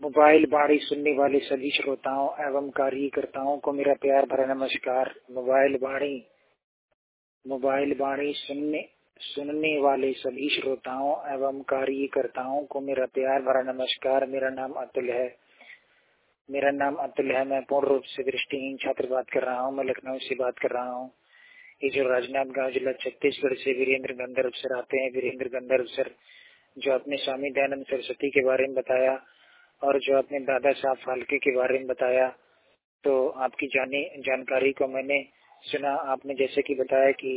Mobile बाणी सुनने वाले सभी श्रोताओं एवं कार्यकर्ताओं को मेरा प्यार भरा नमस्कार। मोबाइल बाणी सुनने वाले सभी श्रोताओं एवं कार्यकर्ताओं को मेरा प्यार भरा नमस्कार। मेरा नाम अतुल है। मैं पूर्ण रूप से दृष्टिहीन छात्र बात कर रहा हूँ। मैं लखनऊ से बात कर रहा हूँ। ये जो राजनांदगांव जिला छत्तीसगढ़ से वीरेंद्र गंधर्व सर आते हैं, वीरेंद्र गंधर्व सर जो अपने स्वामी दयानंद सरस्वती के बारे में बताया और जो अपने दादा साहब फाल्के के बारे में बताया, तो आपकी जानकारी को मैंने सुना। आपने जैसे कि बताया कि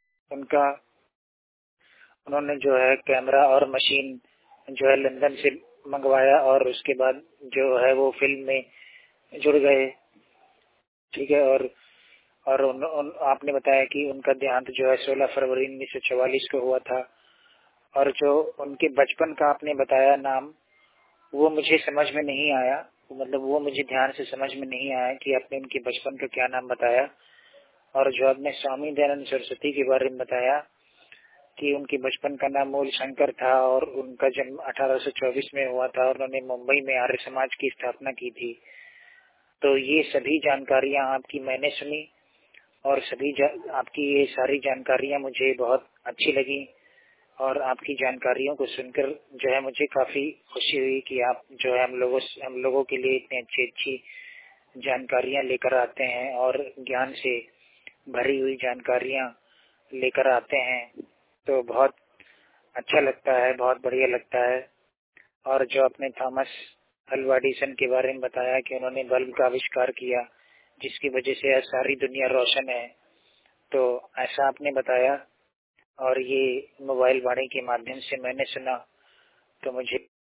उन्होंने जो है कैमरा और मशीन जो है लंदन से मंगवाया और उसके बाद जो है वो फिल्म में जुड़ गए। ठीक है। और आपने बताया कि उनका देहांत जो है 16 फरवरी 1944 को हुआ था। और जो उनके बचपन का आपने बताया नाम, वो मुझे समझ में नहीं आया। मतलब वो मुझे ध्यान से समझ में नहीं आया कि आपने उनके बचपन का क्या नाम बताया। और जो आपने स्वामी दयानंद सरस्वती के बारे में बताया कि उनके बचपन का नाम मूल शंकर था और उनका जन्म 1824 में हुआ था और उन्होंने मुंबई में आर्य समाज की स्थापना की थी। तो ये सभी जानकारियां आपकी मैंने सुनी और आपकी ये सारी जानकारियां मुझे बहुत अच्छी लगी। और आपकी जानकारियों को सुनकर जो है मुझे काफी खुशी हुई कि आप जो है हम लोगों के लिए इतनी अच्छी जानकारियां लेकर आते हैं और ज्ञान से भरी हुई जानकारियां लेकर आते हैं। तो बहुत अच्छा लगता है, बहुत बढ़िया लगता है। और जो आपने थॉमस अल्वा एडिसन के बारे में बताया कि उन्होंने बल्ब का आविष्कार किया जिसकी वजह से आज सारी दुनिया रोशन है, तो ऐसा आपने बताया और ये मोबाइल वाणी के माध्यम से मैंने सुना। तो मुझे